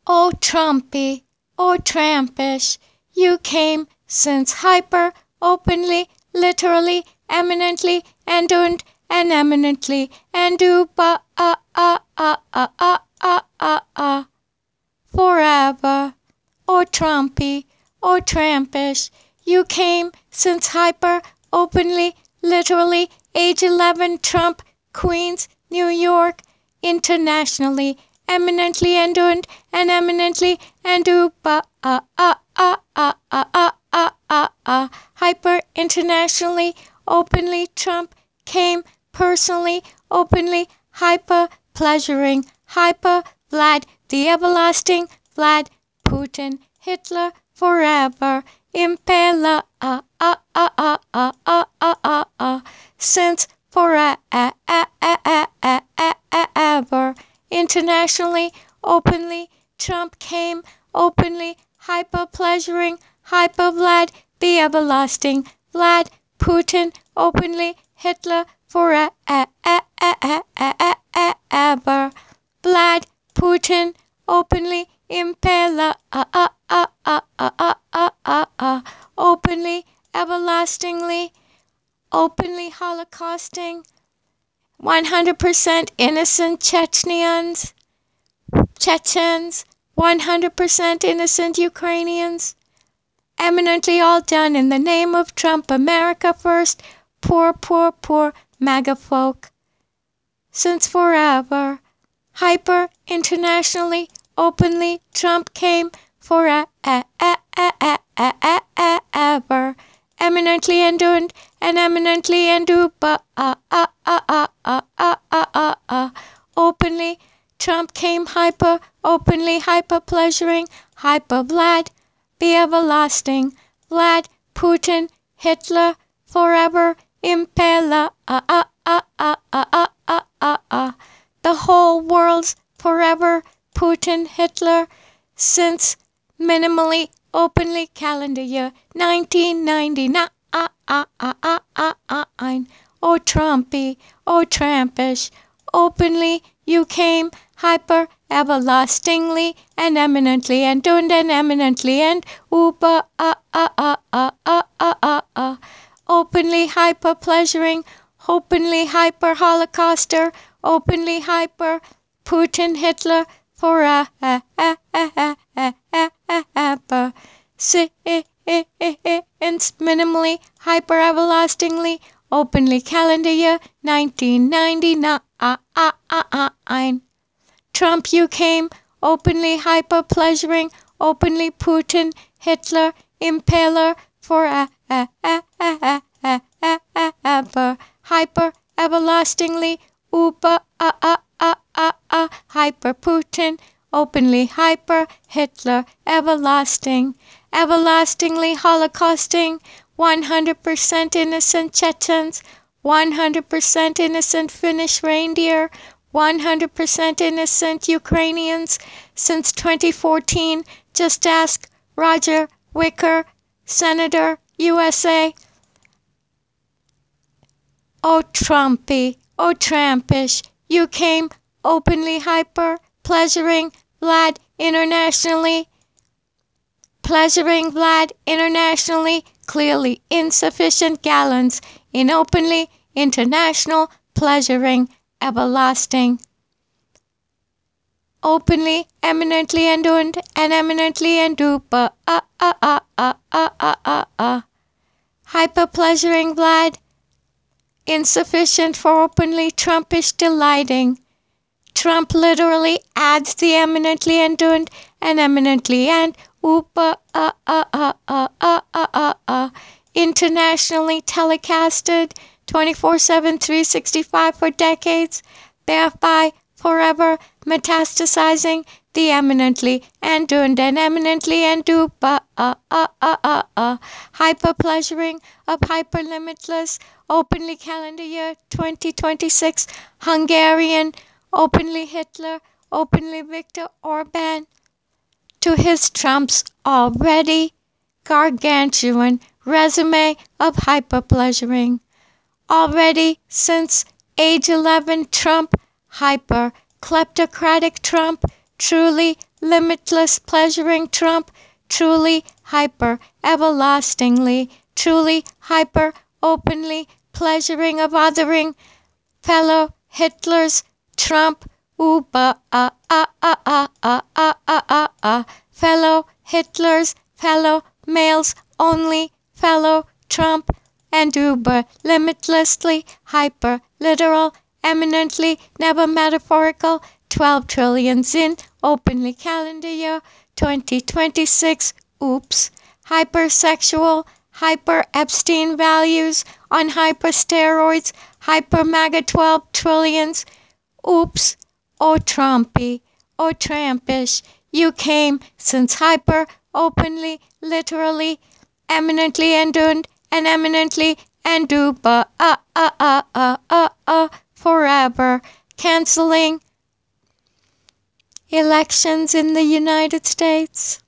Oh Trumpy, oh Trampish, you came since hyper, openly, literally, eminently, and eminently, and forever. Oh Trumpy, oh Trampish, you came since hyper, openly, literally, age 11, Trump, Queens, New York, internationally, eminently and eminently and hyper internationally, openly Trump came personally, openly hyper pleasuring, hyper Vlad the everlasting, Vlad Putin, Hitler forever, impaler, since forever, internationally, openly, Trump came, openly, hyper pleasuring, hyper Vlad the everlasting, Vlad Putin, openly, Hitler forever, Vlad Putin, openly, impaler, openly, everlastingly, openly holocausting, 100% innocent Chechens, 100% innocent Ukrainians, eminently all done in the name of Trump, America first, poor MAGA folk. Since forever, hyper internationally, openly, Trump came forever, eminently and eminently and openly, Trump came hyper, openly hyper pleasuring, hyper Vlad, the everlasting, Vlad Putin, Hitler, forever, impaler, the whole world's forever, Putin, Hitler, since minimally, openly calendar year 1999. Oh Trumpy, oh Trampish, openly you came hyper everlastingly and eminently and eminently and uber openly hyper pleasuring, openly hyper holocauster, openly hyper Putin Hitler forever since minimally hyper everlastingly openly calendar year 1999. Trump you came, openly hyper pleasuring, openly Putin, Hitler, impaler, forever, hyper everlastingly, uber, hyper Putin, openly hyper Hitler, everlasting, everlastingly holocausting, 100% innocent Chechens, 100% innocent Finnish reindeer, 100% innocent Ukrainians since 2014. Just ask Roger Wicker, Senator, USA. Oh Trumpy, oh Trampish, you came openly hyper, pleasuring Vlad internationally, clearly insufficient gallons in openly international pleasuring everlasting. Openly, eminently and eminently and hyper pleasuring Vlad, insufficient for openly Trumpish delighting. Trump literally adds the eminently and eminently and internationally telecasted 24/7, 365 for decades, thereby forever metastasizing the eminently and eminently and hyper pleasuring of hyper limitless openly calendar year 2026 Hungarian openly Hitler, openly Viktor Orban, to his Trump's already gargantuan resume of hyperpleasuring. Already since age 11 Trump, hyper kleptocratic Trump, truly limitless pleasuring Trump, truly hyper, everlastingly, truly hyper, openly pleasuring of othering, fellow Hitlers, Trump, Uba, fellow Hitlers, fellow males only, fellow Trump, and Uber, limitlessly, hyper, literal, eminently, never metaphorical, 12 trillion in, openly calendar year, 2026, oops, hypersexual, hyper Epstein values on hypersteroids, hyper MAGA 12 trillions, oops, oh Trumpy, oh Trampish, you came since hyper, openly, literally, eminently endured, and eminently enduba, forever, canceling elections in the United States.